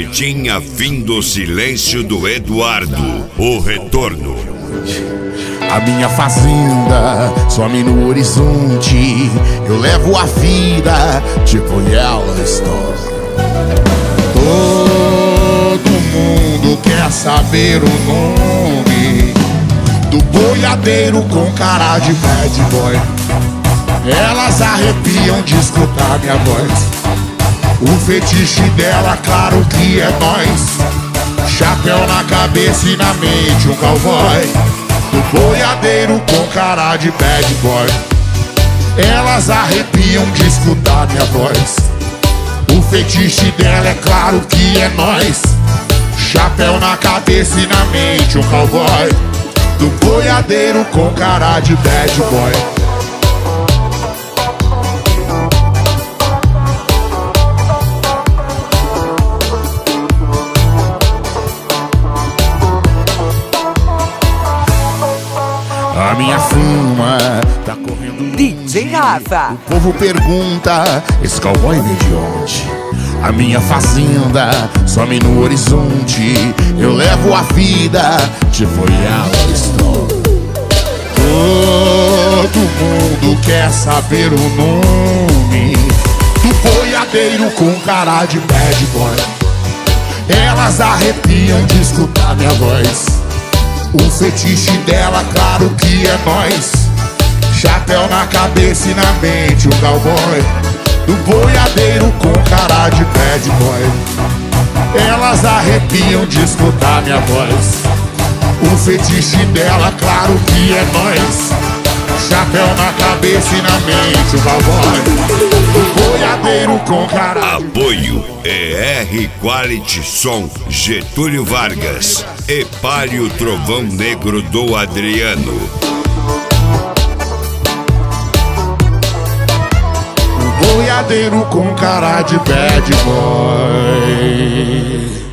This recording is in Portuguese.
tinha vindo o silêncio do Eduardo, o retorno. A minha fazenda some no horizonte. Eu levo a vida tipo Yellowstone. Todo mundo quer saber o nome do boiadeiro com cara de bad boy. Elas arrepiam de escutar minha voz. O fetiche dela, claro que é nós. Chapéu na cabeça e na mente um cowboy. Do boiadeiro com cara de bad boy. Elas arrepiam de escutar minha voz. O fetiche dela, é claro que é nós. Chapéu na cabeça e na mente um cowboy. Do boiadeiro com cara de bad boy. A minha fuma tá correndo. DJ Rafa. O povo pergunta, esse cowboy vem de onde? A minha fazenda some no horizonte. Eu levo a vida tipo Yellowstone. Todo mundo quer saber o nome do boiadeiro com cara de bad boy. Elas arrepiam de escutar minha voz. O fetiche dela, claro que é nós. Chapéu na cabeça e na mente o cowboy. Do boiadeiro com cara de bad boy. Elas arrepiam de escutar minha voz. O fetiche dela, claro que é nós. Chapéu na cabeça e na mente o cowboy. Do boiadeiro com cara. Apoio ER Quality Som Getúlio Vargas e Palio Trovão Negro do Adriano. O boiadeiro com cara de bad boy.